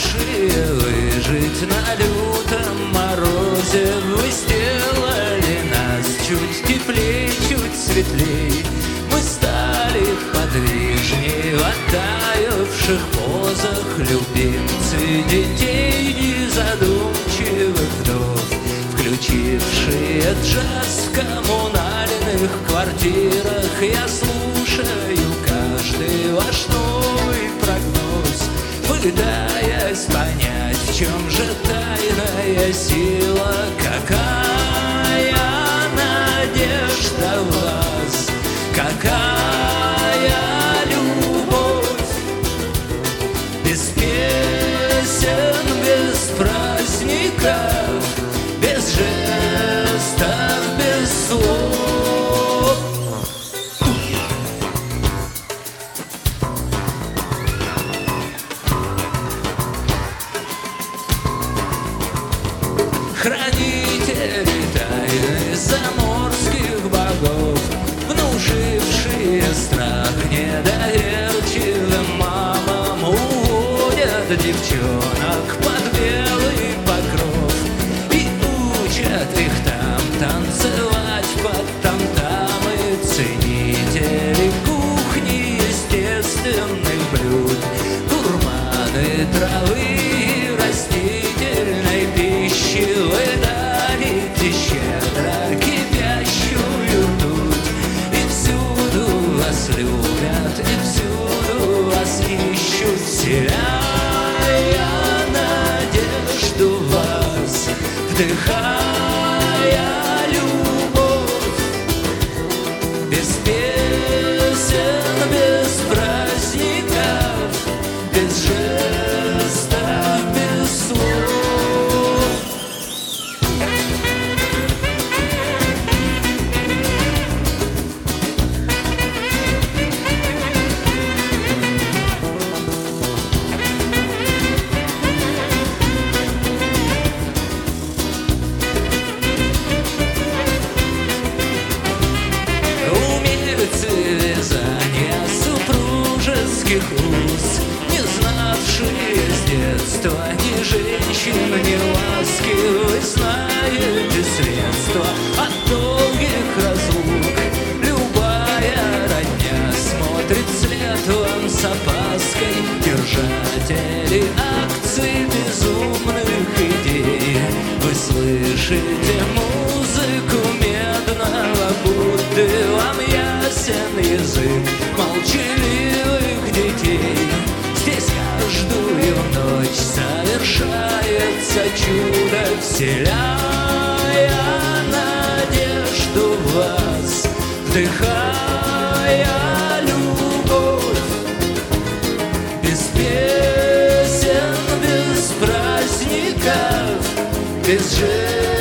сумевшие выжить на лютом морозе, вы сделали нас чуть теплей, чуть светлей. Мы стали подвижней в оттаивших позах, любимцы детей незадумчивых вдов, включившие джаз в коммунальных квартирах. Я слушаю каждый ваш новый прогноз, пытаясь понять, в чем же тайная сила, какая надежда в вас, какая любовь. Без песен, без праздников, без жестов, без слов. Хранители тайны заморских богов, внушившие страх недоверчивым мамам, уводят девчонок под белый покров и учат их там танцевать под там-тамы. Ценители кухни естественных блюд, гурманы травы и растительной пищи, вы дарите щедро кипящую ртуть. И всюду вас любят, и всюду вас ищут, вселяя надежду в вас, вдыхая любовь. Без песен, без праздников, без жестов, без слов. Умельцы вязания супружеских уз, не знавшие с детства ни женщин, ни ласки, вы знаете средства от долгих разлук. Любая родня смотрит вслед вам с опаской, держатели акций безумных идей. Вы слышите музыку медного Будды, вам ясен язык молчаливых детей. Здесь каждую ночь совершается чудо, вселяя надежду в вас, вдыхая любовь. Без песен, без праздников, без жертв,